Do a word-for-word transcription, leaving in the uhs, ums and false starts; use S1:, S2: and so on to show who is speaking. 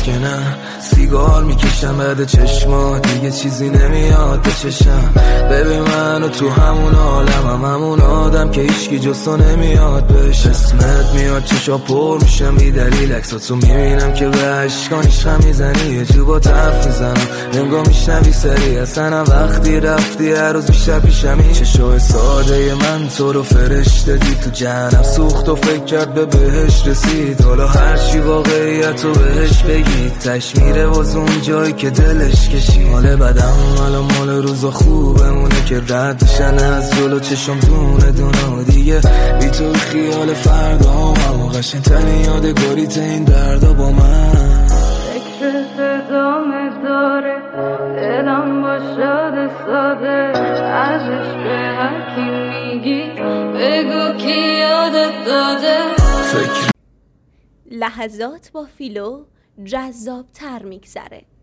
S1: هست که نه. سیگار میکشم بعد چشمات، دیگه چیزی نمیاد به چشم. ببین منو تو همون عالمم، همون آدم که هیچکی جستو نمیاد بهش. اسمت میاد چشا پر میشم بی دلیل، عکساتو میبینم که به عشقان عشقم میزنی. یه جو با طرف میزنم انگار میشنوی سری، اصلا وقتی رفتی هر روز بیشتر پیشمی. چشای ساده من تو رو فرشته دید، تو جهنم سوخت و فکر کرد به بهش رسید. حالا هرچی واقعیت رو بهش بگید، تش میره باز اون جایی که دلش کشید. حال بدم حالا مال روزا خوبمونه که ردشن از جلو چشم دونه دونه دیگه. بی تو خیال فردا هم قشنگ ترین یادگاریت این دردا با من.
S2: فکر صدامه داره دلم با شاده ساده، ازش به هرکی میگی بگو کی یادت داده.
S1: فکر
S3: لحظات با فیلو جذاب تر میگذره.